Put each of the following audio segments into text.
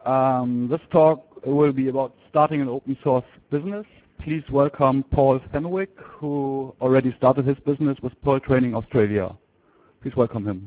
This talk will be about starting an open source business. Please welcome Paul Fenwick, who already started his business with Perl Training Australia. Please welcome him.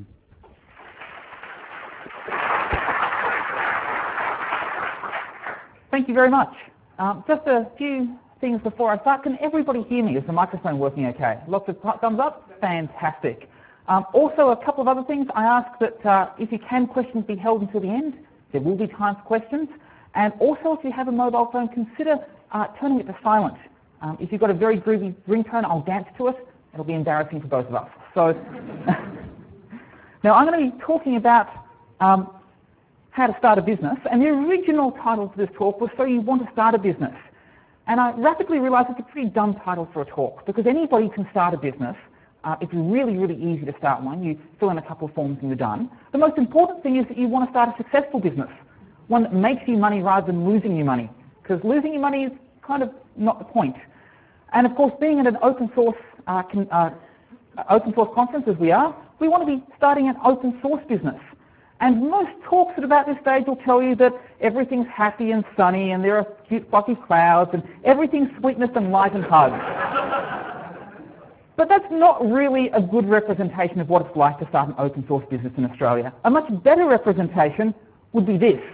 Thank you very much. Just a few things before I start. Can everybody hear me? Is the microphone working okay? Lots of thumbs up? Fantastic. Also, a couple of other things. I ask that if you can, questions be held until the end. There will be time for questions. And also, if you have a mobile phone, consider turning it to silent. If you've got a very groovy ringtone, I'll dance to it. It'll be embarrassing for both of us. So now I'm going to be talking about how to start a business. And the original title for this talk was So You Want to Start a Business. And I rapidly realized it's a pretty dumb title for a talk, because anybody can start a business. It's really, really easy to start one. You fill in a couple of forms and you're done. The most important thing is that you want to start a successful business, one that makes you money rather than losing you money, because losing your money is kind of not the point. And of course, being at an open source conference as we are, we want to be starting an open source business. And most talks at about this stage will tell you that everything's happy and sunny and there are cute fluffy clouds and everything's sweetness and light and hugs. But that's not really a good representation of what it's like to start an open source business in Australia. A much better representation would be this.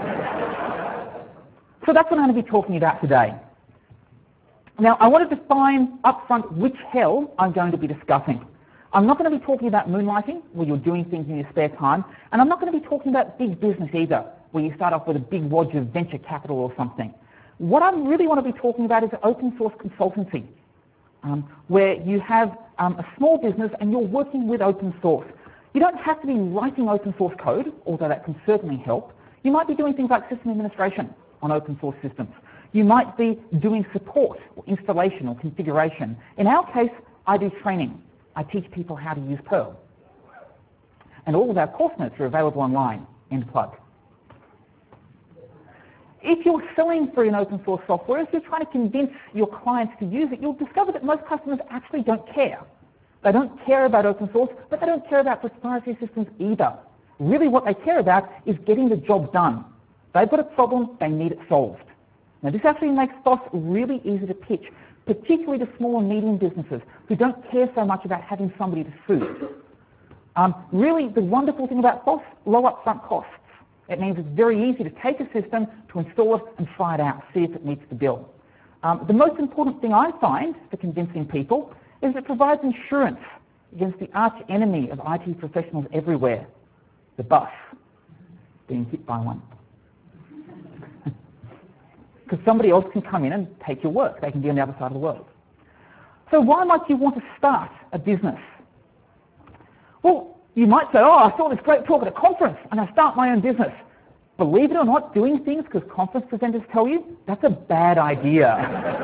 So that's what I'm going to be talking about today. Now, I want to define up front which hell I'm going to be discussing. I'm not going to be talking about moonlighting, where you're doing things in your spare time, and I'm not going to be talking about big business either, where you start off with a big wad of venture capital or something. What I really want to be talking about is open source consultancy, where you have a small business and you're working with open source. You don't have to be writing open source code, although that can certainly help. You might be doing things like system administration on open source systems. You might be doing support or installation or configuration. In our case, I do training. I teach people how to use Perl. And all of our course notes are available online. End plug. If you're selling free and open source software, if you're trying to convince your clients to use it, you'll discover that most customers actually don't care. They don't care about open source, but they don't care about proprietary systems either. Really what they care about is getting the job done. They've got a problem, they need it solved. Now this actually makes FOSS really easy to pitch, particularly to small and medium businesses who don't care so much about having somebody to sue. Really, the wonderful thing about FOSS, low upfront costs. It means it's very easy to take a system, to install it and try it out, see if it meets the bill. The most important thing I find for convincing people is it provides insurance against the arch enemy of IT professionals everywhere, the bus, being hit by one. Because somebody else can come in and take your work. They can be on the other side of the world. So why might you want to start a business? Well, you might say, oh, I saw this great talk at a conference and I start my own business. Believe it or not, doing things because conference presenters tell you, that's a bad idea.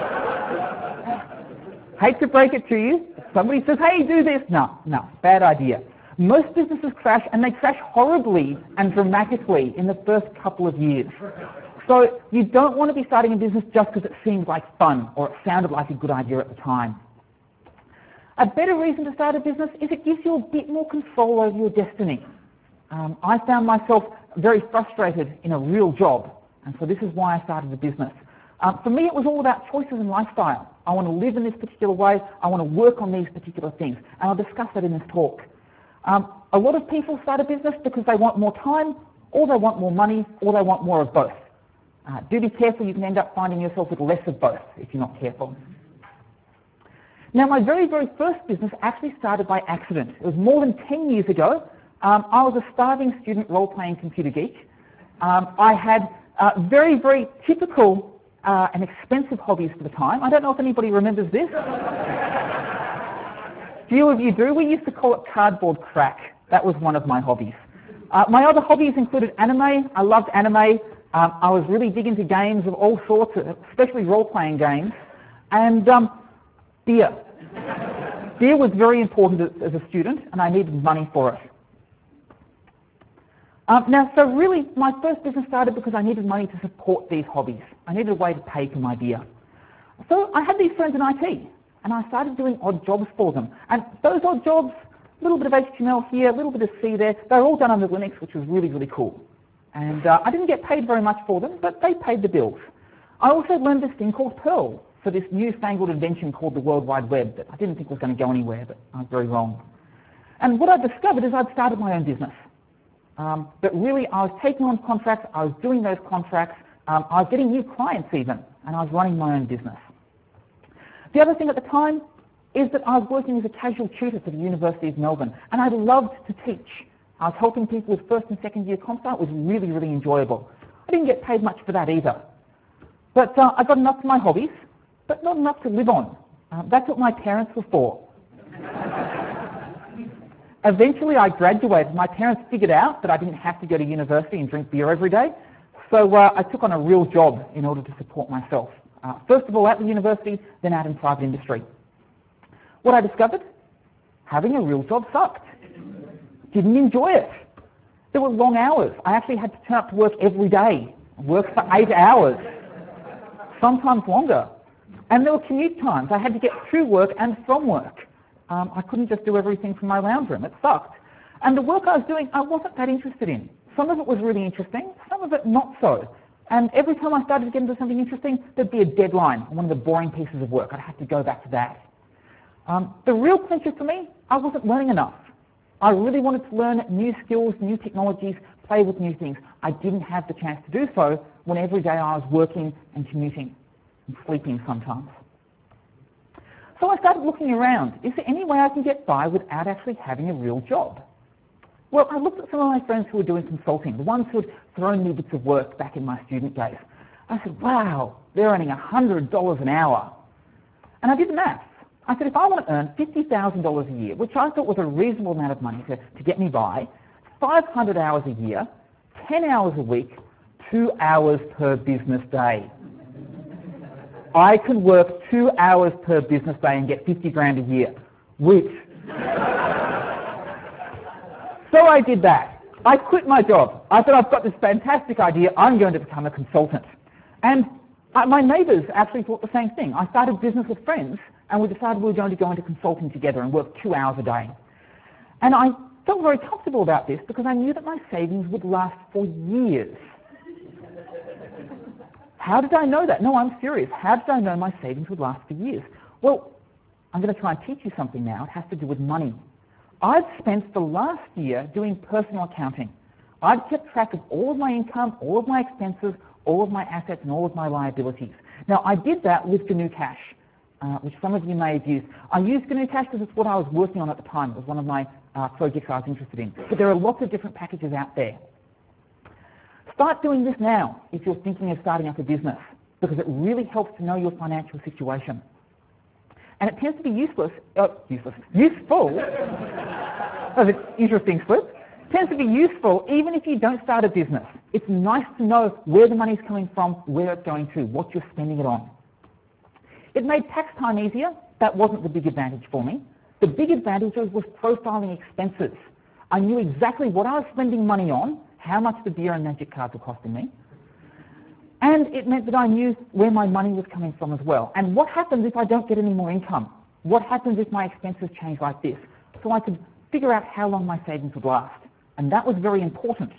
Hate to break it to you. Somebody says, hey, do this. No, bad idea. Most businesses crash, and they crash horribly and dramatically in the first couple of years. So you don't want to be starting a business just because it seemed like fun or it sounded like a good idea at the time. A better reason to start a business is it gives you a bit more control over your destiny. I found myself very frustrated in a real job, and so this is why I started a business. For me, it was all about choices and lifestyle. I want to live in this particular way. I want to work on these particular things, and I'll discuss that in this talk. A lot of people start a business because they want more time, or they want more money, or they want more of both. Do be careful, you can end up finding yourself with less of both if you're not careful. Now, my very, very first business actually started by accident. It was more than 10 years ago. I was a starving student role-playing computer geek. I had very, very typical and expensive hobbies for the time. I don't know if anybody remembers this. Few of you do. We used to call it cardboard crack. That was one of my hobbies. My other hobbies included anime. I loved anime. I was really big into games of all sorts, especially role-playing games. And beer. Beer was very important as a student, and I needed money for it. So really, my first business started because I needed money to support these hobbies. I needed a way to pay for my beer. So I had these friends in IT, and I started doing odd jobs for them. And those odd jobs, a little bit of HTML here, a little bit of C there, they were all done under Linux, which was really, really cool. And I didn't get paid very much for them, but they paid the bills. I also learned this thing called Perl for this newfangled invention called the World Wide Web that I didn't think was going to go anywhere, but I was very wrong. And what I discovered is I'd started my own business. But really, I was taking on contracts, I was doing those contracts, I was getting new clients even, and I was running my own business. The other thing at the time is that I was working as a casual tutor for the University of Melbourne, and I loved to teach. I was helping people with first and second year comp. It was really, really enjoyable. I didn't get paid much for that either. But I got enough for my hobbies, but not enough to live on. That's what my parents were for. Eventually I graduated. My parents figured out that I didn't have to go to university and drink beer every day, so I took on a real job in order to support myself. First of all at the university, then out in private industry. What I discovered? Having a real job sucked. Didn't enjoy it. There were long hours. I actually had to turn up to work every day, work for 8 hours, sometimes longer. And there were commute times. I had to get to work and from work. I couldn't just do everything from my lounge room. It sucked. And the work I was doing, I wasn't that interested in. Some of it was really interesting, some of it not so. And every time I started to get into something interesting, there'd be a deadline on one of the boring pieces of work. I'd have to go back to that. The real clincher for me, I wasn't learning enough. I really wanted to learn new skills, new technologies, play with new things. I didn't have the chance to do so when every day I was working and commuting and sleeping sometimes. So I started looking around. Is there any way I can get by without actually having a real job? Well, I looked at some of my friends who were doing consulting, the ones who had thrown me bits of work back in my student days. I said, wow, they're earning $100 an hour. And I did the maths. I said, if I want to earn $50,000 a year, which I thought was a reasonable amount of money to get me by, 500 hours a year, 10 hours a week, 2 hours per business day. I can work 2 hours per business day and get 50 grand a year, which... So I did that. I quit my job. I said, I've got this fantastic idea, I'm going to become a consultant. And my neighbours actually thought the same thing. I started business with friends, and we decided we were going to go into consulting together and work 2 hours a day. And I felt very comfortable about this because I knew that my savings would last for years. How did I know that? No, I'm serious. How did I know my savings would last for years? Well, I'm going to try and teach you something now. It has to do with money. I've spent the last year doing personal accounting. I've kept track of all of my income, all of my expenses, all of my assets, and all of my liabilities. Now, I did that with GNU Cash, which some of you may have used. I used GNU Cash because it's what I was working on at the time. It was one of my projects I was interested in. But there are lots of different packages out there. Start doing this now if you're thinking of starting up a business, because it really helps to know your financial situation. And it tends to be useful. That's an interesting slip. It tends to be useful even if you don't start a business. It's nice to know where the money's coming from, where it's going to, what you're spending it on. It made tax time easier. That wasn't the big advantage for me. The big advantage was profiling expenses. I knew exactly what I was spending money on, how much the beer and magic cards were costing me. And it meant that I knew where my money was coming from as well. And what happens if I don't get any more income? What happens if my expenses change like this? So I could figure out how long my savings would last. And that was very important.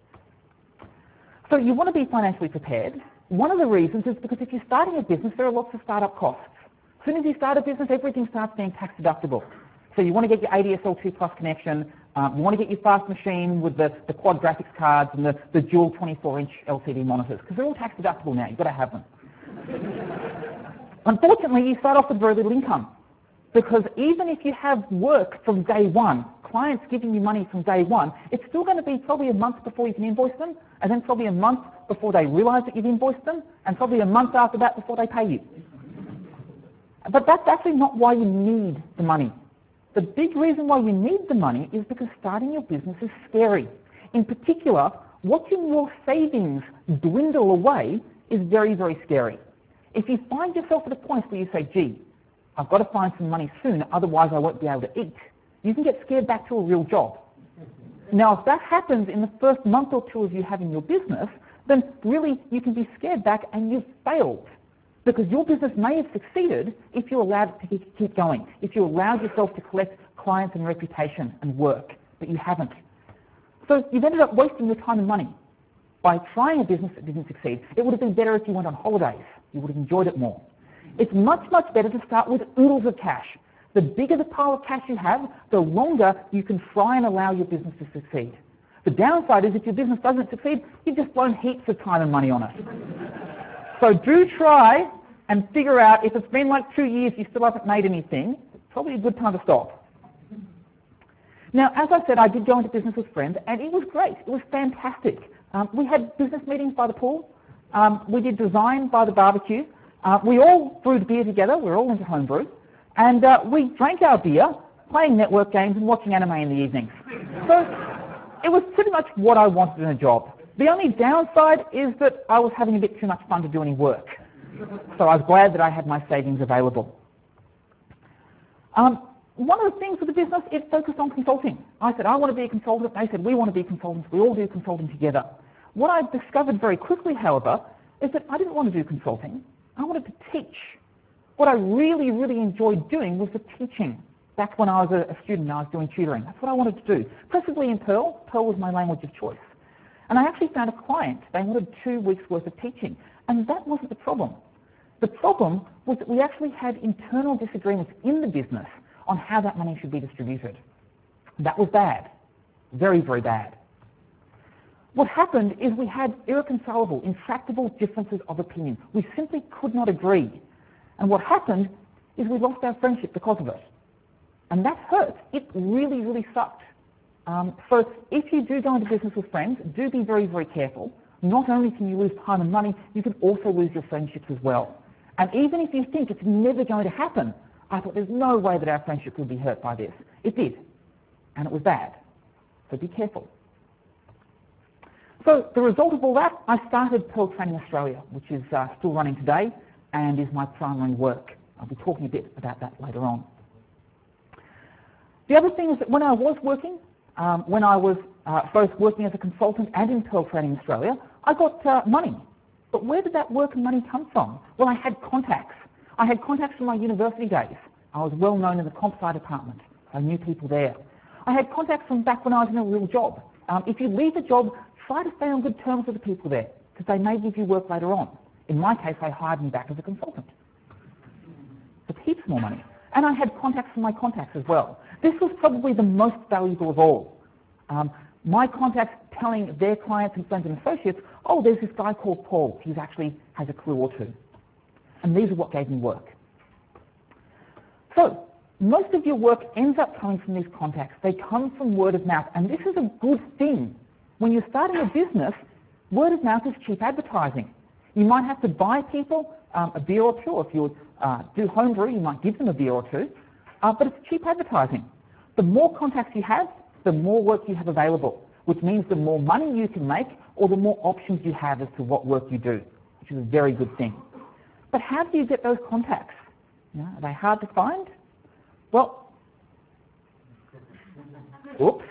So you want to be financially prepared. One of the reasons is because if you're starting a business, there are lots of startup costs. As soon as you start a business, everything starts being tax deductible. So you want to get your ADSL2 Plus connection, you want to get your fast machine with the quad graphics cards and the dual 24-inch LCD monitors, because they're all tax deductible now. You've got to have them. Unfortunately, you start off with very little income, because even if you have work from day one, clients giving you money from day one, it's still going to be probably a month before you can invoice them, and then probably a month before they realize that you've invoiced them, and probably a month after that before they pay you. But that's actually not why you need the money. The big reason why you need the money is because starting your business is scary. In particular, watching your savings dwindle away is very, very scary. If you find yourself at a point where you say, gee, I've got to find some money soon, otherwise I won't be able to eat, you can get scared back to a real job. Now, if that happens in the first month or two of you having your business, then really you can be scared back and you've failed. Because your business may have succeeded if you allowed it to keep going, if you allowed yourself to collect clients and reputation and work, but you haven't. So you've ended up wasting your time and money. by trying a business that didn't succeed. It would have been better if you went on holidays. You would have enjoyed it more. It's much, much better to start with oodles of cash. The bigger the pile of cash you have, the longer you can try and allow your business to succeed. The downside is if your business doesn't succeed, you've just blown heaps of time and money on it. So do try and figure out, if it's been like 2 years you still haven't made anything, it's probably a good time to stop. Now, as I said, I did go into business with friends, and it was great. It was fantastic. We had business meetings by the pool. We did design by the barbecue. We all brewed beer together. We were all into homebrew. And we drank our beer, playing network games and watching anime in the evenings. So it was pretty much what I wanted in a job. The only downside is that I was having a bit too much fun to do any work. So I was glad that I had my savings available. One of the things with the business, it focused on consulting. I said, I want to be a consultant. They said, we want to be consultants. We all do consulting together. What I discovered very quickly, however, is that I didn't want to do consulting. I wanted to teach. What I really, really enjoyed doing was the teaching. Back when I was a student, I was doing tutoring. That's what I wanted to do, preferably in Perl. Perl was my language of choice. And I actually found a client. They wanted 2 weeks' worth of teaching. And that wasn't the problem. The problem was that we actually had internal disagreements in the business on how that money should be distributed. That was bad. Very, very bad. What happened is we had irreconcilable, intractable differences of opinion. We simply could not agree. And what happened is we lost our friendship because of it. And that hurt. It really, really sucked. So if you do go into business with friends, do be very, very careful. Not only can you lose time and money, you can also lose your friendships as well. And even if you think it's never going to happen, I thought there's no way that our friendship could be hurt by this. It did. And it was bad. So be careful. So the result of all that, I started Perl Training Australia, which is still running today and is my primary work. I'll be talking a bit about that later on. The other thing is that when I was working, when I was both working as a consultant and in Perl Training Australia, I got money. But where did that work and money come from? Well, I had contacts. I had contacts from my university days. I was well known in the comp sci department. I knew people there. I had contacts from back when I was in a real job. If you leave a job, try to stay on good terms with the people there, because they may give you work later on. In my case, they hired me back as a consultant. It's heaps more money. And I had contacts from my contacts as well. This was probably the most valuable of all. My contacts telling their clients and friends and associates, oh, there's this guy called Paul. He actually has a clue or two. And these are what gave me work. So most of your work ends up coming from these contacts. They come from word of mouth. And this is a good thing. When you're starting a business, word of mouth is cheap advertising. You might have to buy people a beer or two, or if you do homebrew, you might give them a beer or two, but it's cheap advertising. The more contacts you have, the more work you have available, which means the more money you can make, or the more options you have as to what work you do, which is a very good thing. But how do you get those contacts? Are they hard to find? Well, oops.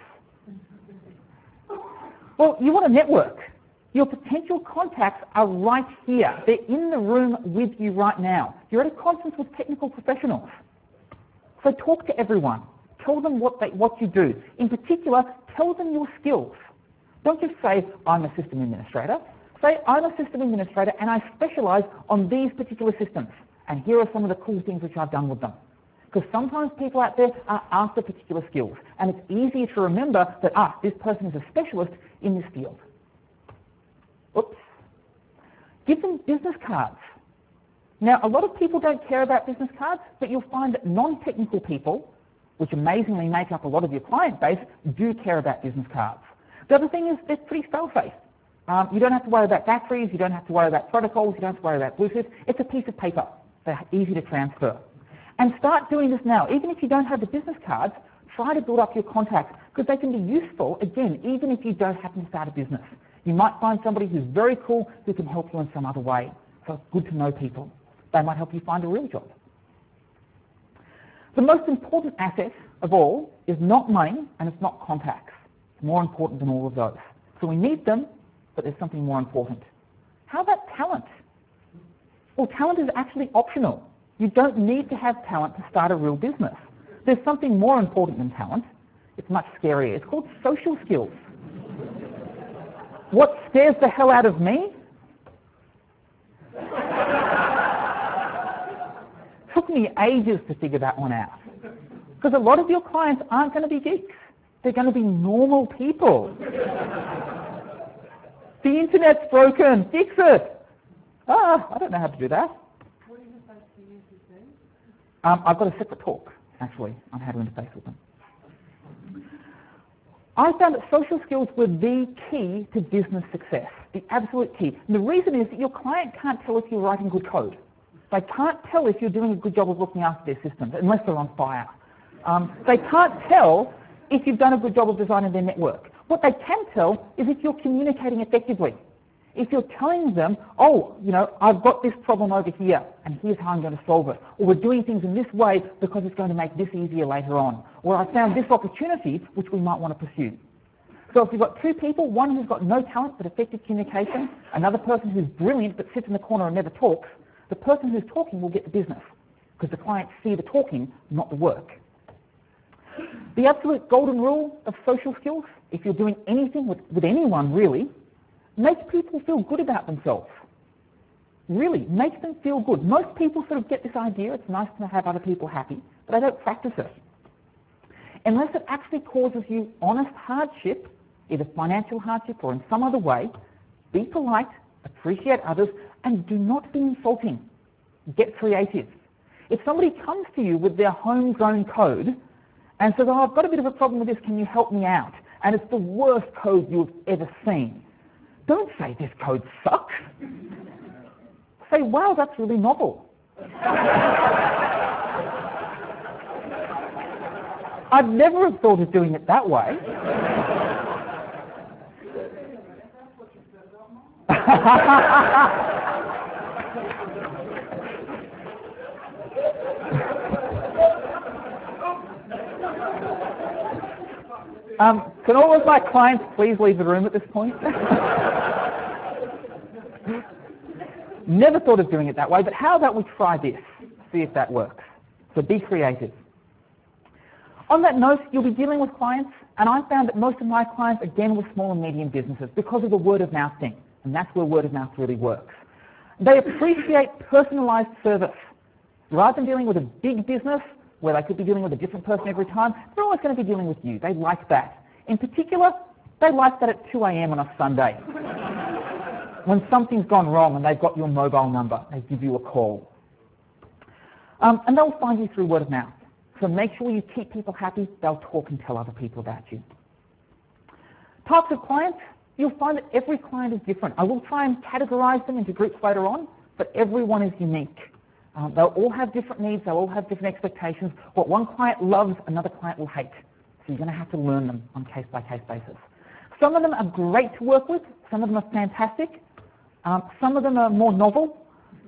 Well, you want to network. Your potential contacts are right here. They're in the room with you right now. You're at a conference with technical professionals. So talk to everyone. Tell them what you do. In particular, tell them your skills. Don't just say, I'm a system administrator. Say, I'm a system administrator and I specialize on these particular systems. And here are some of the cool things which I've done with them. Because sometimes people out there are after particular skills. And it's easier to remember that, this person is a specialist in this field. Oops. Give them business cards. Now, a lot of people don't care about business cards, but you'll find that non-technical people, which amazingly make up a lot of your client base, do care about business cards. The other thing is they're pretty fail-safe. You don't have to worry about batteries, you don't have to worry about protocols, you don't have to worry about Bluetooth. It's a piece of paper. They're easy to transfer. And start doing this now. Even if you don't have the business cards, try to build up your contacts, because they can be useful, again, even if you don't happen to start a business. You might find somebody who's very cool who can help you in some other way. So it's good to know people. They might help you find a real job. The most important asset of all is not money and it's not contacts. It's more important than all of those. So we need them, but there's something more important. How about talent? Well, talent is actually optional. You don't need to have talent to start a real business. There's something more important than talent. It's much scarier. It's called social skills. What scares the hell out of me? Took me ages to figure that one out. Because a lot of your clients aren't going to be geeks. They're going to be normal people. The internet's broken. Fix it. I don't know how to do that. What interface do you use with them? I've got a separate talk, actually, on how to interface with them. I found that social skills were the key to business success, the absolute key. And the reason is that your client can't tell if you're writing good code. They can't tell if you're doing a good job of looking after their systems, unless they're on fire. They can't tell if you've done a good job of designing their network. What they can tell is if you're communicating effectively. If you're telling them, oh, I've got this problem over here, and here's how I'm going to solve it. Or we're doing things in this way because it's going to make this easier later on. Or I found this opportunity which we might want to pursue. So if you've got two people, one who's got no talent but effective communication, another person who's brilliant but sits in the corner and never talks, the person who's talking will get the business because the clients see the talking, not the work. The absolute golden rule of social skills, if you're doing anything with anyone really, make people feel good about themselves. Really, make them feel good. Most people sort of get this idea, it's nice to have other people happy, but they don't practice it. Unless it actually causes you honest hardship, either financial hardship or in some other way, be polite, appreciate others, and do not be insulting. Get creative. If somebody comes to you with their homegrown code and says, oh, I've got a bit of a problem with this, can you help me out? And it's the worst code you've ever seen. Don't say this code sucks. Say, wow, that's really novel. I'd never have thought of doing it that way. Can all of my clients please leave the room at this point? Never thought of doing it that way, but how about we try this, see if that works. So be creative. On that note, you'll be dealing with clients, and I found that most of my clients, again, were small and medium businesses because of the word of mouth thing, and that's where word of mouth really works. They appreciate personalized service. Rather than dealing with a big business where they could be dealing with a different person every time, they're always going to be dealing with you. They like that. In particular, they like that at 2 a.m. on a Sunday. When something's gone wrong and they've got your mobile number, they give you a call. And they'll find you through word of mouth. So make sure you keep people happy. They'll talk and tell other people about you. Types of clients, you'll find that every client is different. I will try and categorize them into groups later on, but everyone is unique. They'll all have different needs. They'll all have different expectations. What one client loves, another client will hate. So you're going to have to learn them on a case-by-case basis. Some of them are great to work with. Some of them are fantastic. Some of them are more novel.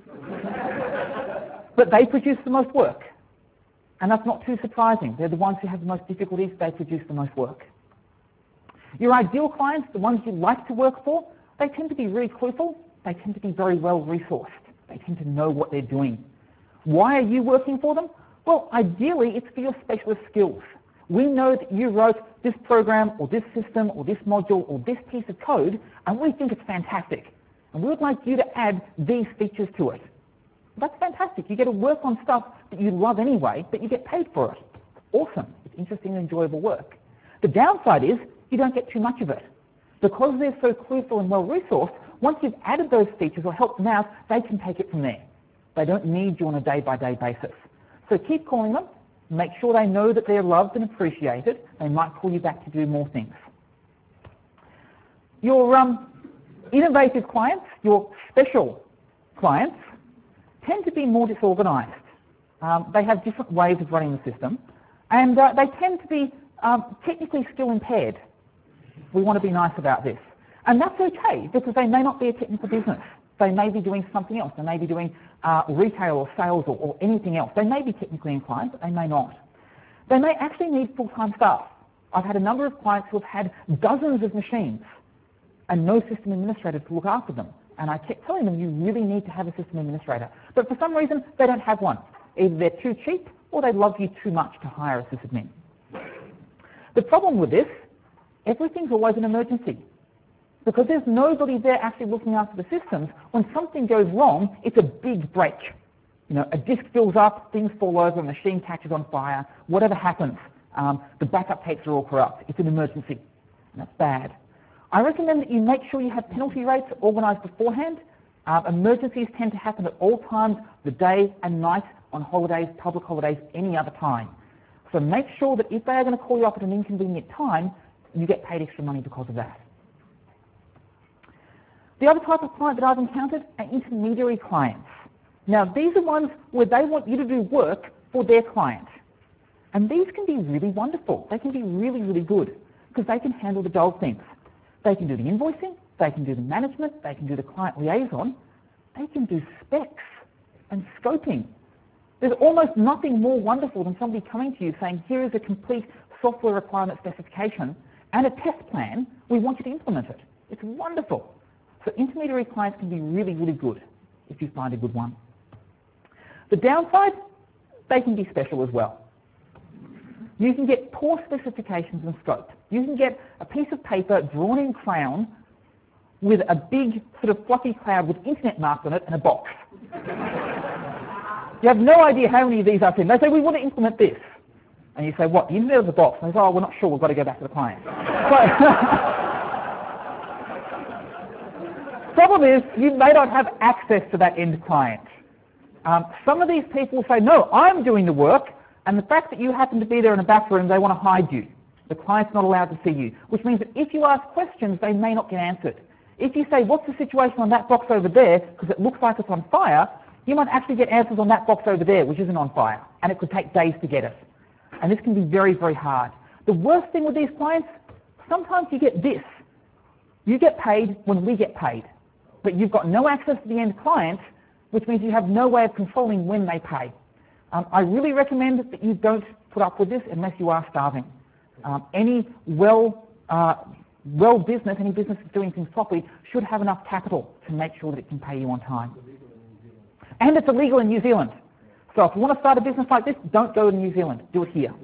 But they produce the most work. And that's not too surprising. They're the ones who have the most difficulties. They produce the most work. Your ideal clients, the ones you like to work for, they tend to be really clueful. They tend to be very well resourced. They tend to know what they're doing. Why are you working for them? Well, ideally, it's for your specialist skills. We know that you wrote this program or this system or this module or this piece of code, and we think it's fantastic. And we would like you to add these features to it. That's fantastic. You get to work on stuff that you love anyway, but you get paid for it. Awesome. It's interesting and enjoyable work. The downside is you don't get too much of it. Because they're so clueful and well-resourced, once you've added those features or helped them out, they can take it from there. They don't need you on a day-by-day basis. So keep calling them. Make sure they know that they're loved and appreciated. They might call you back to do more things. Your innovative clients, your special clients, tend to be more disorganized. They have different ways of running the system, and they tend to be technically skill impaired. We want to be nice about this. And that's okay, because they may not be a technical business. They may be doing something else. They may be doing retail or sales or anything else. They may be technically inclined, but they may not. They may actually need full-time staff. I've had a number of clients who have had dozens of machines and no system administrator to look after them. And I kept telling them, you really need to have a system administrator. But for some reason, they don't have one. Either they're too cheap or they love you too much to hire a sysadmin. The problem with this, everything's always an emergency. Because there's nobody there actually looking after the systems. When something goes wrong, it's a big break. A disk fills up, things fall over, a machine catches on fire, whatever happens. The backup tapes are all corrupt. It's an emergency, and that's bad. I recommend that you make sure you have penalty rates organised beforehand. Emergencies tend to happen at all times, the day and night, on holidays, public holidays, any other time. So make sure that if they are going to call you up at an inconvenient time, you get paid extra money because of that. The other type of client that I've encountered are intermediary clients. Now, these are ones where they want you to do work for their client. And these can be really wonderful. They can be really, really good because they can handle the dull things. They can do the invoicing, they can do the management, they can do the client liaison, they can do specs and scoping. There's almost nothing more wonderful than somebody coming to you saying, here is a complete software requirement specification and a test plan, we want you to implement it. It's wonderful. So intermediary clients can be really, really good if you find a good one. The downside, they can be special as well. You can get poor specifications and scope. You can get a piece of paper drawn in crayon with a big sort of fluffy cloud with internet marks on it and a box. You have no idea how many of these I've seen. They say, we want to implement this. And you say, what, the internet or the box? And they say, oh, we're not sure, we've got to go back to the client. Problem is, you may not have access to that end client. Some of these people say, no, I'm doing the work, and the fact that you happen to be there in a back room, they want to hide you. The client's not allowed to see you, which means that if you ask questions, they may not get answered. If you say, what's the situation on that box over there, because it looks like it's on fire, you might actually get answers on that box over there, which isn't on fire, and it could take days to get it. And this can be very, very hard. The worst thing with these clients, sometimes you get this. You get paid when we get paid, but you've got no access to the end client, which means you have no way of controlling when they pay. I really recommend that you don't put up with this unless you are starving. Any business, any business that's doing things properly should have enough capital to make sure that it can pay you on time. And it's illegal in New Zealand. So if you want to start a business like this, don't go to New Zealand. Do it here.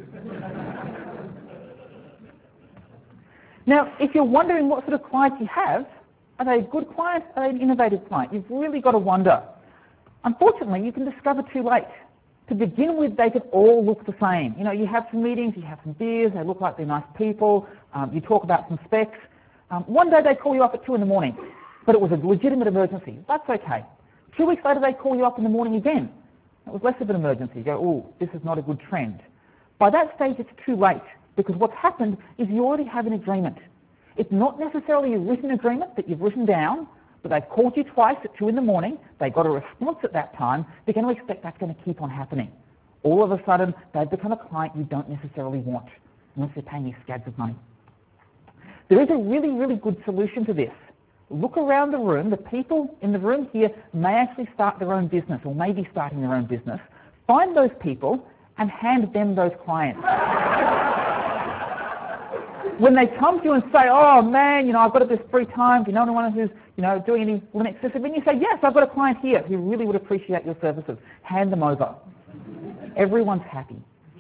Now, if you're wondering what sort of clients you have, are they a good client? Are they an innovative client? You've really got to wonder. Unfortunately, you can discover too late. To begin with, they could all look the same. You have some meetings, you have some beers, they look like they're nice people, you talk about some specs. One day they call you up at 2 in the morning, but it was a legitimate emergency. That's okay. 2 weeks later they call you up in the morning again. It was less of an emergency. You go, oh, this is not a good trend. By that stage it's too late, because what's happened is you already have an agreement. It's not necessarily a written agreement that you've written down, but they've called you twice at 2 in the morning, they got a response at that time, they're going to expect that's going to keep on happening. All of a sudden, they've become a client you don't necessarily want, unless they're paying you scads of money. There is a really, really good solution to this. Look around the room. The people in the room here may actually start their own business, or may be starting their own business. Find those people and hand them those clients. When they come to you and say, oh man, I've got this free time, do you know anyone who's doing any Linux system? And you say, yes, I've got a client here who really would appreciate your services. Hand them over. Everyone's happy.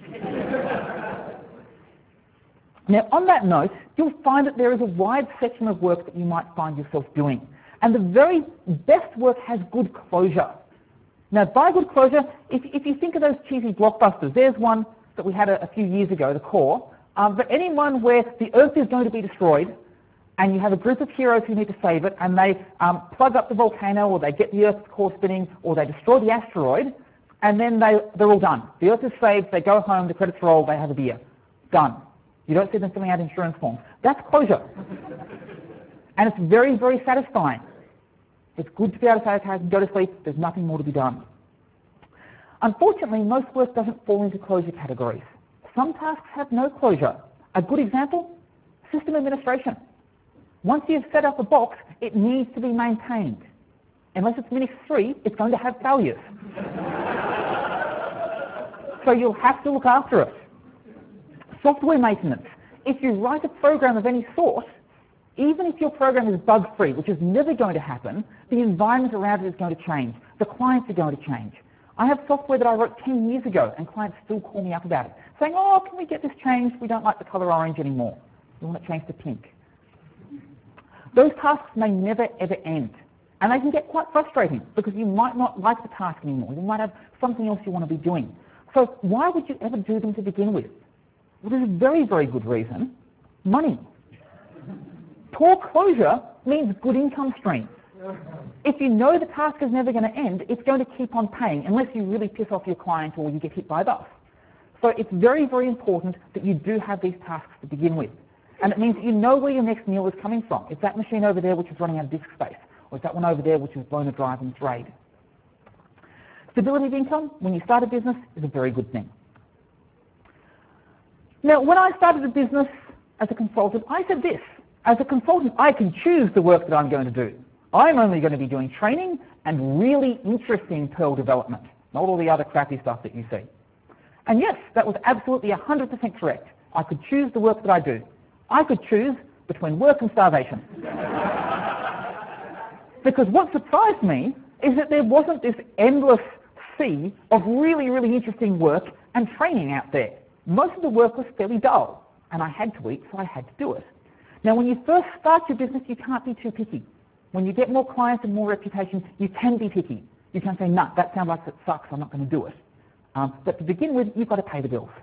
Now, on that note, you'll find that there is a wide section of work that you might find yourself doing. And the very best work has good closure. Now, by good closure, if you think of those cheesy blockbusters, there's one that we had a few years ago, The Core. But anyone where the Earth is going to be destroyed, and you have a group of heroes who need to save it, and they plug up the volcano, or they get the Earth's core spinning, or they destroy the asteroid, and then they're all done. The Earth is saved, they go home, the credits roll, they have a beer. Done. You don't see them filling out insurance forms. That's closure. And it's very, very satisfying. It's good to be able to say, okay, I can go to sleep, there's nothing more to be done. Unfortunately, most work doesn't fall into closure categories. Some tasks have no closure. A good example, system administration. Once you've set up a box, it needs to be maintained. Unless it's Minix 3, it's going to have failures. So you'll have to look after it. Software maintenance. If you write a program of any sort, even if your program is bug-free, which is never going to happen, the environment around it is going to change. The clients are going to change. I have software that I wrote 10 years ago, and clients still call me up about it, saying, oh, can we get this changed? We don't like the color orange anymore. We want it changed to pink. Those tasks may never ever end. And they can get quite frustrating because you might not like the task anymore. You might have something else you want to be doing. So why would you ever do them to begin with? Well, there's a very, very good reason. Money. Poor closure means good income stream. If you know the task is never going to end, it's going to keep on paying unless you really piss off your client or you get hit by a bus. So it's very, very important that you do have these tasks to begin with. And it means that you know where your next meal is coming from. It's that machine over there which is running out of disk space, or it's that one over there which is blown a drive and it's RAID. Stability of income, when you start a business, is a very good thing. Now, when I started a business as a consultant, I said this. As a consultant, I can choose the work that I'm going to do. I'm only going to be doing training and really interesting Perl development, not all the other crappy stuff that you see. And yes, that was absolutely 100% correct. I could choose the work that I do. I could choose between work and starvation. Because what surprised me is that there wasn't this endless sea of really, really interesting work and training out there. Most of the work was fairly dull, and I had to eat, so I had to do it. Now, when you first start your business, you can't be too picky. When you get more clients and more reputation, you can be picky. You can say, no, that sounds like it sucks, I'm not going to do it. But to begin with, you've got to pay the bills.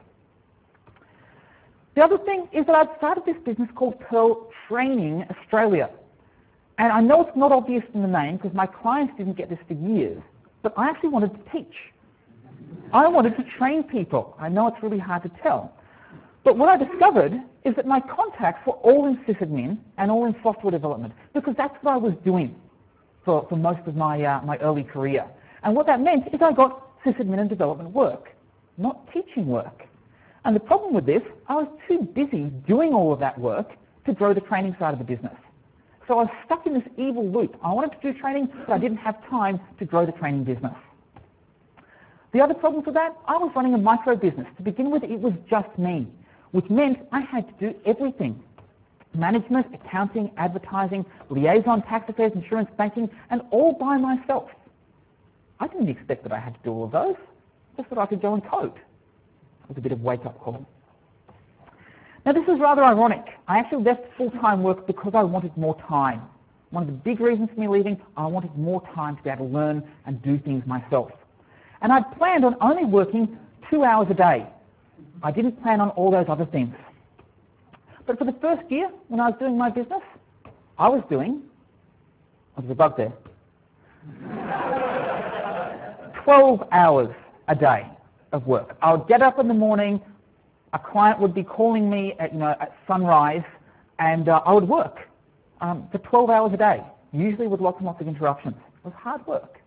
The other thing is that I've started this business called Perl Training Australia. And I know it's not obvious in the name because my clients didn't get this for years, but I actually wanted to teach. I wanted to train people. I know it's really hard to tell. But what I discovered is that my contacts were all in sysadmin and all in software development because that's what I was doing for most of my early career. And what that meant is I got sysadmin and development work, not teaching work. And the problem with this, I was too busy doing all of that work to grow the training side of the business. So I was stuck in this evil loop. I wanted to do training, but I didn't have time to grow the training business. The other problem for that, I was running a micro business. To begin with, it was just me, which meant I had to do everything. Management, accounting, advertising, liaison, tax affairs, insurance, banking, and all by myself. I didn't expect that I had to do all of those, just that I could go and code. It was a bit of wake-up call. Now, this is rather ironic. I actually left full-time work because I wanted more time. One of the big reasons for me leaving, I wanted more time to be able to learn and do things myself. And I'd planned on only working 2 hours a day. I didn't plan on all those other things. But for the first year, when I was doing my business, there's a bug there, 12 hours a day of work. I would get up in the morning, a client would be calling me at sunrise, and I would work for 12 hours a day, usually with lots and lots of interruptions. It was hard work.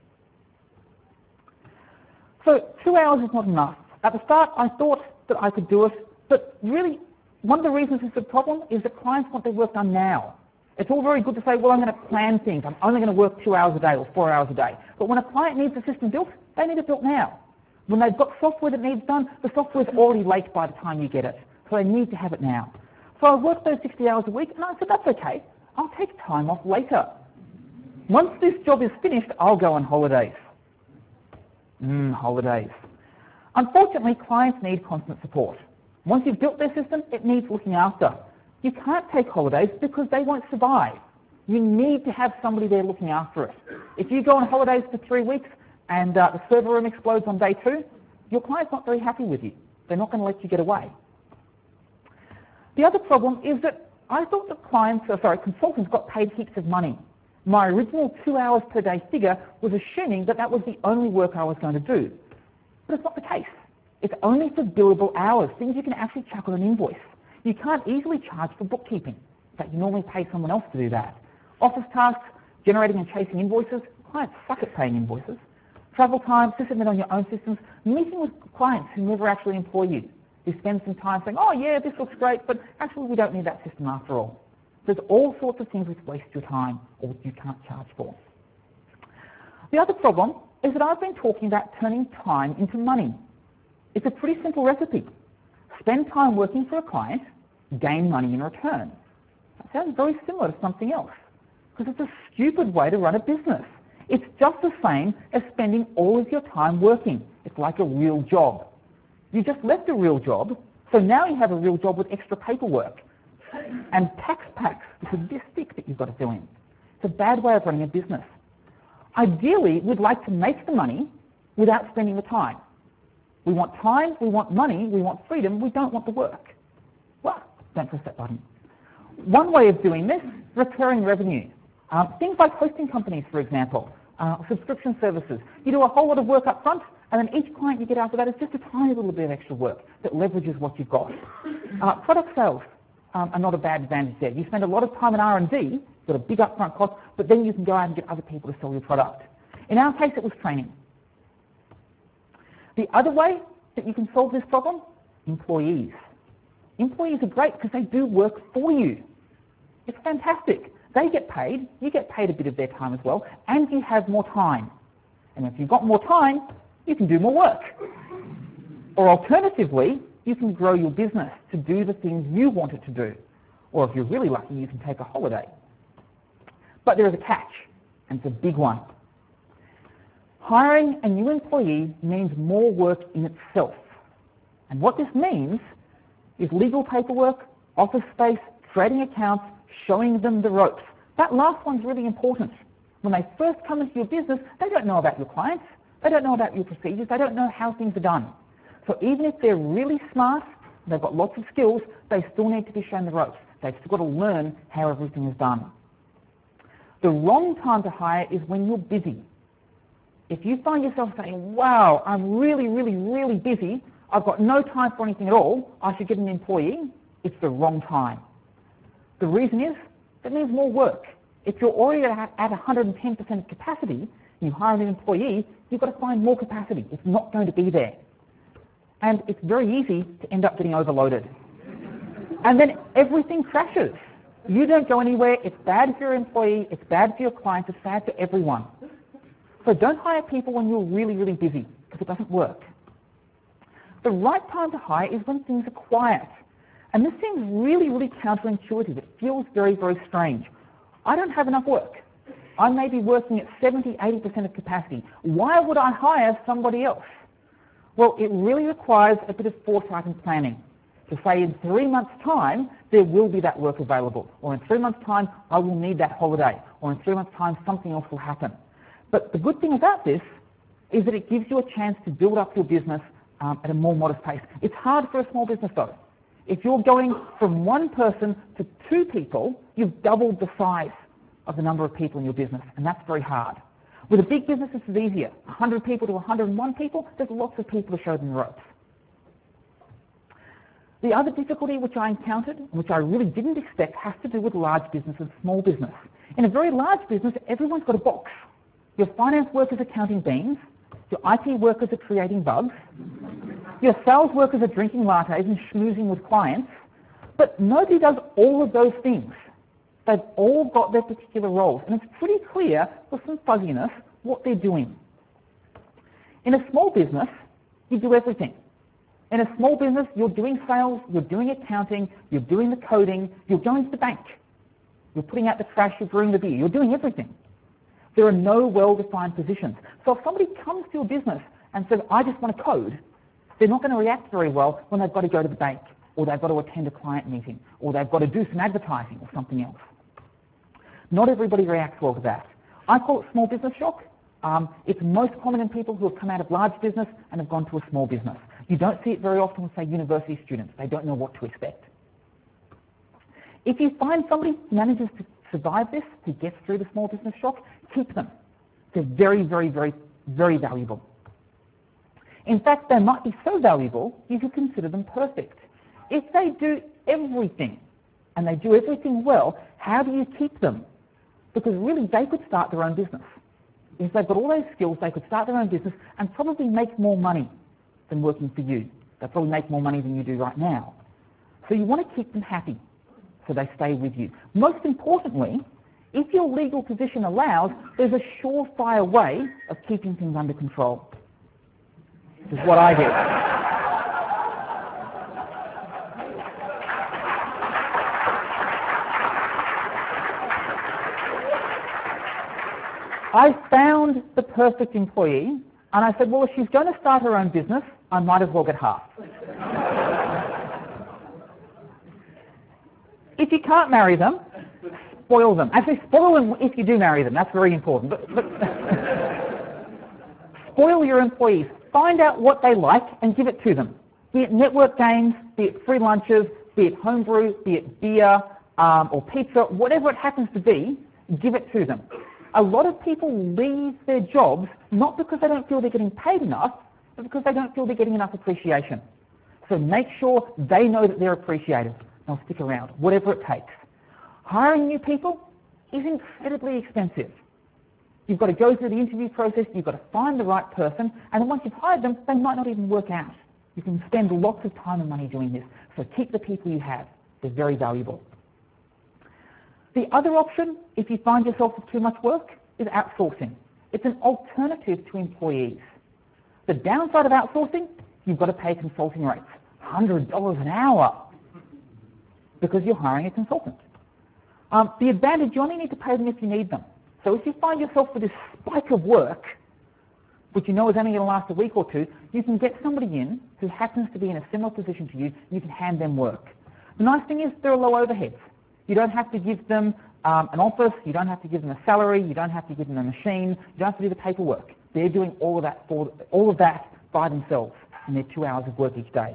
So 2 hours is not enough. At the start, I thought that I could do it, but really, one of the reasons it's a problem is that clients want their work done now. It's all very good to say, well, I'm going to plan things. I'm only going to work 2 hours a day or 4 hours a day. But when a client needs a system built, they need it built now. When they've got software that needs done, the software's already late by the time you get it. So they need to have it now. So I worked those 60 hours a week, and I said, that's okay. I'll take time off later. Once this job is finished, I'll go on holidays. Holidays. Unfortunately, clients need constant support. Once you've built their system, it needs looking after. You can't take holidays because they won't survive. You need to have somebody there looking after it. If you go on holidays for 3 weeks and the server room explodes on day 2, your client's not very happy with you. They're not going to let you get away. The other problem is that I thought that consultants got paid heaps of money. My original 2 hours per day figure was assuming that that was the only work I was going to do. But it's not the case. It's only for billable hours, things you can actually chuck on an invoice. You can't easily charge for bookkeeping. In fact, you normally pay someone else to do that. Office tasks, generating and chasing invoices, clients suck at paying invoices. Travel time, sysadmin on your own systems, meeting with clients who never actually employ you. You spend some time saying, oh yeah, this looks great, but actually we don't need that system after all. There's all sorts of things which waste your time or which you can't charge for. The other problem is that I've been talking about turning time into money. It's a pretty simple recipe. Spend time working for a client, gain money in return. That sounds very similar to something else because it's a stupid way to run a business. It's just the same as spending all of your time working. It's like a real job. You just left a real job, so now you have a real job with extra paperwork. And tax packs, which is this thick that you've got to fill in. It's a bad way of running a business. Ideally, we'd like to make the money without spending the time. We want time, we want money, we want freedom, we don't want the work. Well, don't press that button. One way of doing this, recurring revenue. Things like hosting companies, for example, subscription services. You do a whole lot of work up front, and then each client you get after that is just a tiny little bit of extra work that leverages what you've got. Product sales are not a bad advantage there. You spend a lot of time in R&D, you've got a big upfront cost, but then you can go out and get other people to sell your product. In our case, it was training. The other way that you can solve this problem, employees. Employees are great because they do work for you. It's fantastic. They get paid, you get paid a bit of their time as well, and you have more time. And if you've got more time, you can do more work. Or alternatively, you can grow your business to do the things you want it to do. Or if you're really lucky, you can take a holiday. But there is a catch, and it's a big one. Hiring a new employee means more work in itself. And what this means is legal paperwork, office space, trading accounts, showing them the ropes. That last one's really important. When they first come into your business, they don't know about your clients, they don't know about your procedures, they don't know how things are done. So even if they're really smart, they've got lots of skills, they still need to be shown the ropes. They've still got to learn how everything is done. The wrong time to hire is when you're busy. If you find yourself saying, wow, I'm really, really, really busy, I've got no time for anything at all, I should get an employee, it's the wrong time. The reason is, that means more work. If you're already at 110% capacity, and you hire an employee, you've got to find more capacity. It's not going to be there. And it's very easy to end up getting overloaded. And then everything crashes. You don't go anywhere, it's bad for your employee, it's bad for your clients, it's bad for everyone. So don't hire people when you're really, really busy, because it doesn't work. The right time to hire is when things are quiet. And this seems really, really counterintuitive. It feels very, very strange. I don't have enough work. I may be working at 70, 80% of capacity. Why would I hire somebody else? Well, it really requires a bit of foresight and planning. To say in 3 months' time, there will be that work available. Or in 3 months' time, I will need that holiday. Or in 3 months' time, something else will happen. But the good thing about this is that it gives you a chance to build up your business at a more modest pace. It's hard for a small business though. If you're going from 1 person to 2 people, you've doubled the size of the number of people in your business, and that's very hard. With a big business, this is easier. 100 people to 101 people, there's lots of people to show them the ropes. The other difficulty which I encountered, which I really didn't expect, has to do with large business and small business. In a very large business, everyone's got a box. Your finance workers are counting beans, your IT workers are creating bugs, your sales workers are drinking lattes and schmoozing with clients, but nobody does all of those things. They've all got their particular roles, and it's pretty clear, with some fuzziness, what they're doing. In a small business, you do everything. In a small business, you're doing sales, you're doing accounting, you're doing the coding, you're going to the bank, you're putting out the trash, you're brewing the beer, you're doing everything. There are no well-defined positions. So if somebody comes to your business and says, I just want to code, they're not going to react very well when they've got to go to the bank, or they've got to attend a client meeting, or they've got to do some advertising or something else. Not everybody reacts well to that. I call it small business shock. It's most common in people who have come out of large business and have gone to a small business. You don't see it very often with, say, university students. They don't know what to expect. If you find somebody who manages to survive this, who gets through the small business shock, keep them. They're very, very, very, very valuable. In fact, they might be so valuable you could consider them perfect. If they do everything, and they do everything well, how do you keep them? Because really, they could start their own business. If they've got all those skills, they could start their own business and probably make more money than working for you. They'll probably make more money than you do right now. So you want to keep them happy so they stay with you. Most importantly, if your legal position allows, there's a surefire way of keeping things under control. This is what I did. I found the perfect employee, and I said, well, if she's going to start her own business, I might as well get half. If you can't marry them, spoil them. Actually, spoil them if you do marry them. That's very important. But spoil your employees. Find out what they like and give it to them. Be it network games, be it free lunches, be it homebrew, be it beer or pizza, whatever it happens to be, give it to them. A lot of people leave their jobs not because they don't feel they're getting paid enough, but because they don't feel they're getting enough appreciation. So make sure they know that they're appreciated. They'll stick around, whatever it takes. Hiring new people is incredibly expensive. You've got to go through the interview process, you've got to find the right person, and then once you've hired them, they might not even work out. You can spend lots of time and money doing this. So keep the people you have. They're very valuable. The other option, if you find yourself with too much work, is outsourcing. It's an alternative to employees. The downside of outsourcing, you've got to pay consulting rates, $100 an hour, because you're hiring a consultant. The advantage, you only need to pay them if you need them. So if you find yourself with this spike of work, which you know is only going to last a week or two, you can get somebody in who happens to be in a similar position to you, and you can hand them work. The nice thing is there are low overheads. You don't have to give them an office, you don't have to give them a salary, you don't have to give them a machine, you don't have to do the paperwork. They're doing all of that by themselves in their 2 hours of work each day.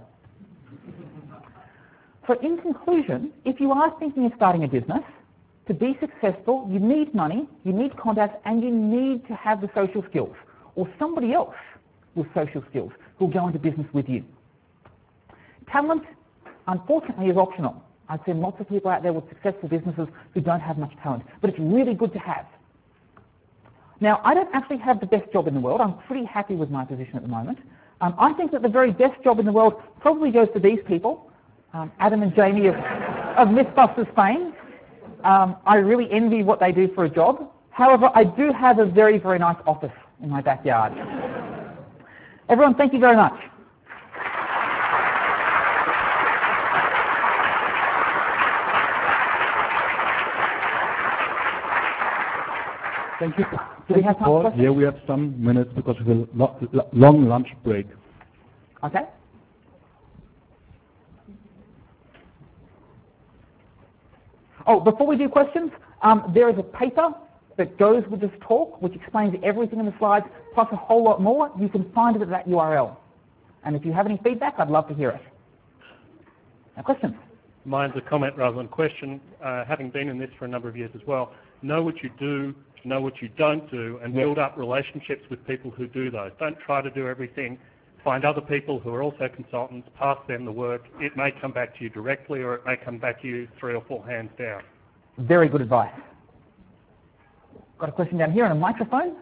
So in conclusion, if you are thinking of starting a business, to be successful, you need money, you need contacts, and you need to have the social skills, or somebody else with social skills who will go into business with you. Talent, unfortunately, is optional. I've seen lots of people out there with successful businesses who don't have much talent, but it's really good to have. Now, I don't actually have the best job in the world. I'm pretty happy with my position at the moment. I think that the very best job in the world probably goes to these people, Adam and Jamie of Mythbusters fame. I really envy what they do for a job. However, I do have a very, very nice office in my backyard. Everyone, thank you very much. Thank you. Do we have time for questions? Yeah, we have some minutes because of a long lunch break. Okay. Oh, before we do questions, there is a paper that goes with this talk which explains everything in the slides plus a whole lot more. You can find it at that URL. And if you have any feedback, I'd love to hear it. Now, questions? Mine's a comment rather than a question. Having been in this for a number of years as well, know what you do, know what you don't do, and build up relationships with people who do those. Don't try to do everything. Find other people who are also consultants, pass them the work. It may come back to you directly, or it may come back to you 3 or 4 hands down. Very good advice. Got a question down here on a microphone?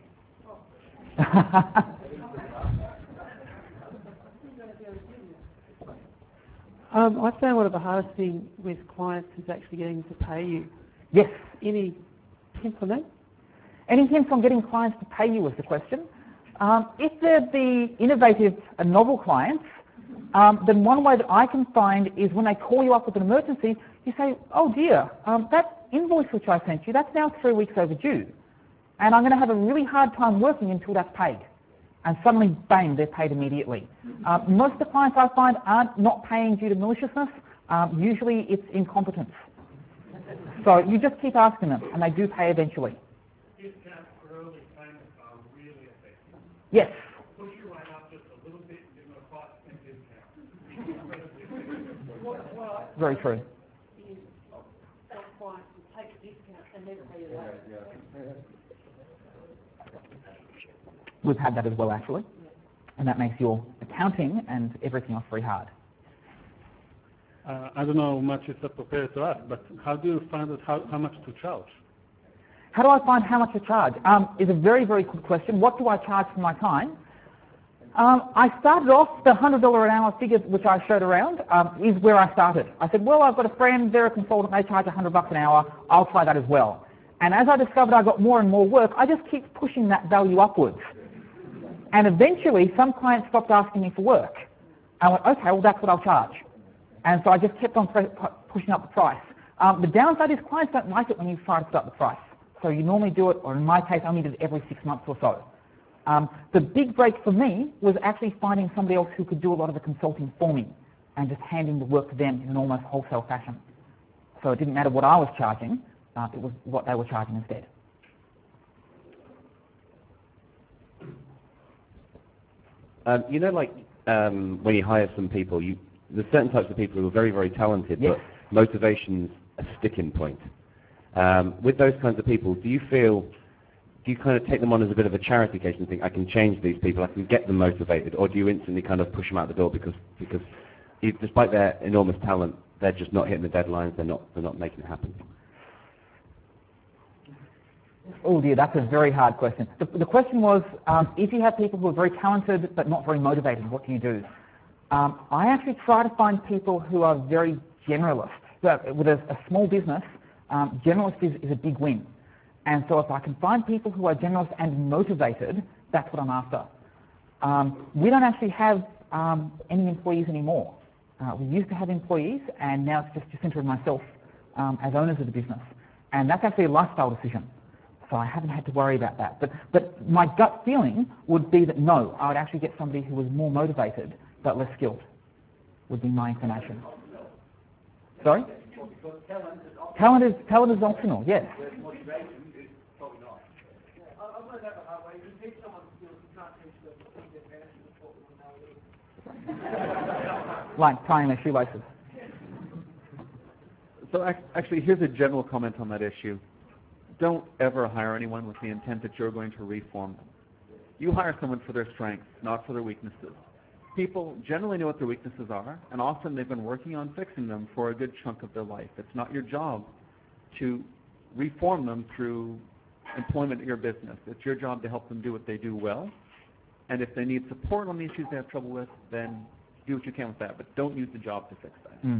I found one of the hardest things with clients is actually getting to pay you. Yes. Any hints on that? Any hints on getting clients to pay you is the question. If they're the innovative and novel clients, then one way that I can find is when they call you up with an emergency, you say, oh dear, that invoice which I sent you, that's now 3 weeks overdue. And I'm going to have a really hard time working until that's paid. And suddenly, bang, they're paid immediately. Most of the clients I find aren't not paying due to maliciousness. Usually it's incompetence. So you just keep asking them, and they do pay eventually. Discounts for early payments are really effective. Yes. Push your rate up just a little bit, give them a 5% discount. Very true. Some clients will take a discount and never pay you later. We've had that as well, actually. And that makes your accounting and everything else very hard. I don't know how much it's appropriate to ask, but how do you find out how much to charge? How do I find how much to charge? Is a very, very good question. What do I charge for my time? I started off, the $100 an hour figure which I showed around is where I started. I said, well, I've got a friend, they're a consultant, they charge $100 an hour, I'll try that as well. And as I discovered I got more and more work, I just keep pushing that value upwards. And eventually, some clients stopped asking me for work. I went, okay, well, that's what I'll charge. And so I just kept on pushing up the price. The downside is clients don't like it when you try to put up the price. So you normally do it, or in my case, I only did it every 6 months or so. The big break for me was actually finding somebody else who could do a lot of the consulting for me and just handing the work to them in an almost wholesale fashion. So it didn't matter what I was charging, it was what they were charging instead. When you hire some people, there's certain types of people who are very, very talented, Yes. but motivation's a sticking point. With those kinds of people, do you kind of take them on as a bit of a charity case and think, I can change these people, I can get them motivated, or do you instantly kind of push them out the door because despite their enormous talent, they're just not hitting the deadlines, they're not making it happen? Oh dear, that's a very hard question. The question was, if you have people who are very talented but not very motivated, what do you do? I actually try to find people who are very generalist. So with a small business, generalist is a big win. And so if I can find people who are generalist and motivated, that's what I'm after. We don't actually have any employees anymore. We used to have employees, and now it's just Jacinta and myself as owners of the business. And that's actually a lifestyle decision. So I haven't had to worry about that. But my gut feeling would be that no, I would actually get somebody who was more motivated but less skilled, would be my inclination. Sorry? Talent is optional, yes. Like tying their shoelaces. So actually, here's a general comment on that issue. Don't ever hire anyone with the intent that you're going to reform them. You hire someone for their strengths, not for their weaknesses. People generally know what their weaknesses are, and often they've been working on fixing them for a good chunk of their life. It's not your job to reform them through employment at your business. It's your job to help them do what they do well. And if they need support on the issues they have trouble with, then do what you can with that, but don't use the job to fix that. Mm.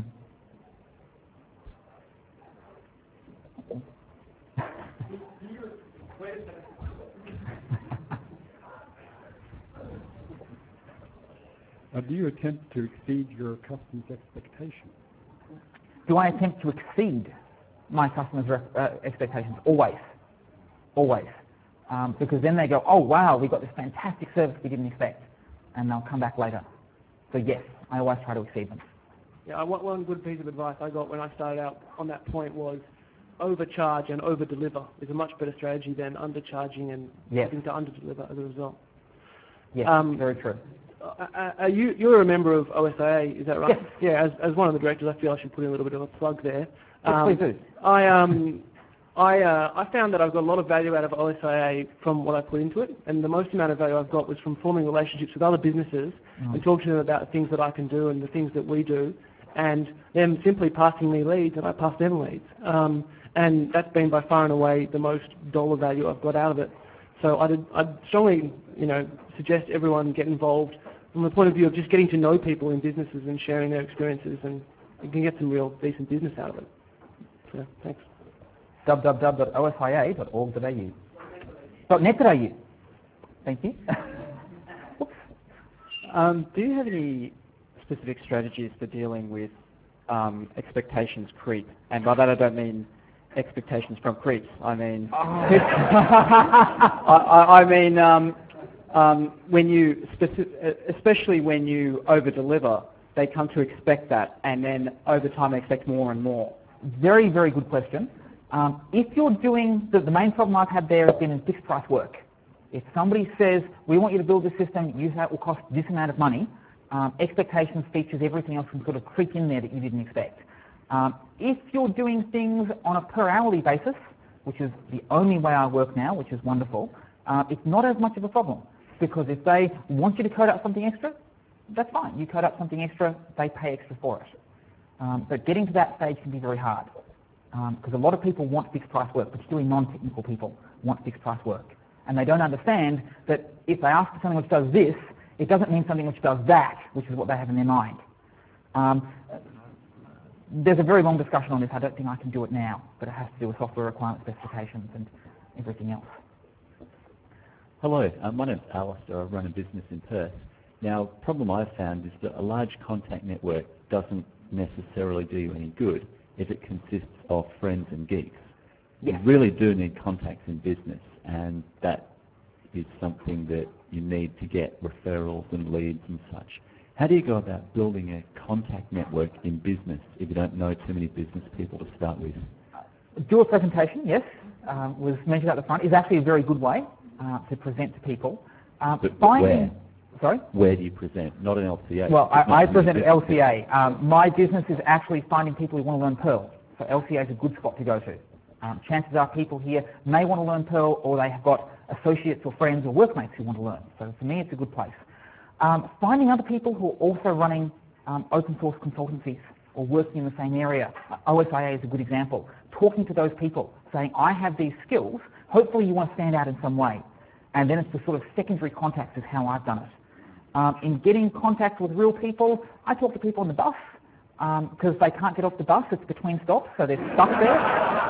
Do you attempt to exceed your customers' expectations? Do I attempt to exceed my customers' expectations? Always. Always. Because then they go, oh wow, we got this fantastic service we didn't expect, and they'll come back later. So yes, I always try to exceed them. Yeah, one good piece of advice I got when I started out on that point was overcharge and over-deliver is a much better strategy than undercharging and having to under-deliver as a result. Yes, very true. You're a member of OSIA, is that right? Yes. Yeah, as one of the directors, I feel I should put in a little bit of a plug there. Yes, please do. I found that I've got a lot of value out of OSIA from what I put into it, and the most amount of value I've got was from forming relationships with other businesses and talking to them about the things that I can do and the things that we do, and them simply passing me leads, and I pass them leads. And that's been by far and away the most dollar value I've got out of it. So I'd strongly, suggest everyone get involved from the point of view of just getting to know people in businesses and sharing their experiences, and you can get some real decent business out of it. So, thanks. www.osia.org.au. .net.au. Thank you. Do you have any specific strategies for dealing with expectations creep? And by that I don't mean expectations from creeps. I mean, when you, especially when you over-deliver, they come to expect that, and then over time they expect more and more. Very, very good question. If you're doing, the main problem I've had there has been in fixed price work. If somebody says, we want you to build this system, use that, will cost this amount of money, expectations, features, everything else can sort of creep in there that you didn't expect. If you're doing things on a per hourly basis, which is the only way I work now, which is wonderful, it's not as much of a problem. Because if they want you to code up something extra, that's fine. You code up something extra, they pay extra for it. But getting to that stage can be very hard. Because a lot of people want fixed price work, particularly non-technical people want fixed price work. And they don't understand that if they ask for something which does this, it doesn't mean something which does that, which is what they have in their mind. There's a very long discussion on this. I don't think I can do it now, but it has to do with software requirement specifications and everything else. Hello, my name's Alistair. I run a business in Perth. Now, the problem I've found is that a large contact network doesn't necessarily do you any good if it consists of friends and geeks. Yes. You really do need contacts in business, and that is something that you need to get referrals and leads and such. How do you go about building a contact network in business if you don't know too many business people to start with? Do a presentation, yes, was mentioned at the front, is actually a very good way to present to people. But where? Sorry? Where do you present? Not an LCA. Well, It's not I an present at business people. LCA. My business is actually finding people who want to learn Perl. So LCA is a good spot to go to. Chances are people here may want to learn Perl, or they have got associates or friends or workmates who want to learn. So for me, it's a good place. Finding other people who are also running open source consultancies or working in the same area. OSIA is a good example. Talking to those people, saying, I have these skills, hopefully you want to stand out in some way. And then it's the sort of secondary contacts is how I've done it. In getting contact with real people, I talk to people on the bus because they can't get off the bus, it's between stops, so they're stuck there.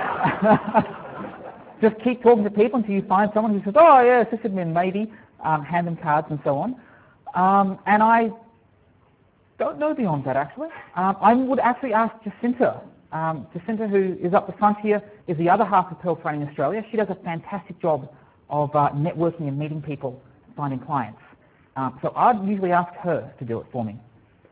Just keep talking to people until you find someone who says, oh yeah, sysadmin maybe, hand them cards and so on. And I don't know beyond that actually. I would actually ask Jacinta. Jacinta, who is up the front here, is the other half of Perl Training Australia. She does a fantastic job of networking and meeting people, finding clients. So I'd usually ask her to do it for me.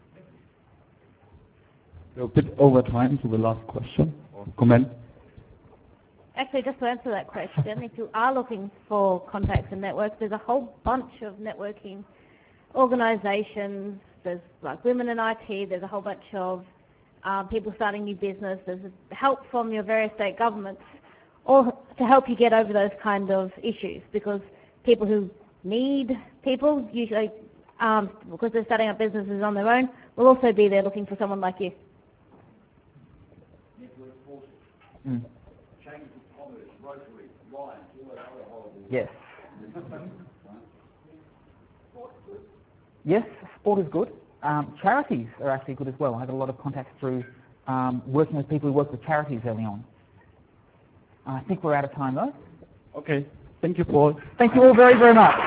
A bit over time to the last question or comment. Actually, just to answer that question, if you are looking for contacts and networks, there's a whole bunch of networking organisations. There's like Women in IT, there's a whole bunch of people starting new business. There's help from your various state governments or to help you get over those kind of issues, because people who need people, usually because they're starting up businesses on their own, will also be there looking for someone like you. Yes. Yes, sport is good. Charities are actually good as well. I have a lot of contacts through working with people who work with charities early on. I think we're out of time though. Okay. Thank you, Paul. Thank you all very, very much.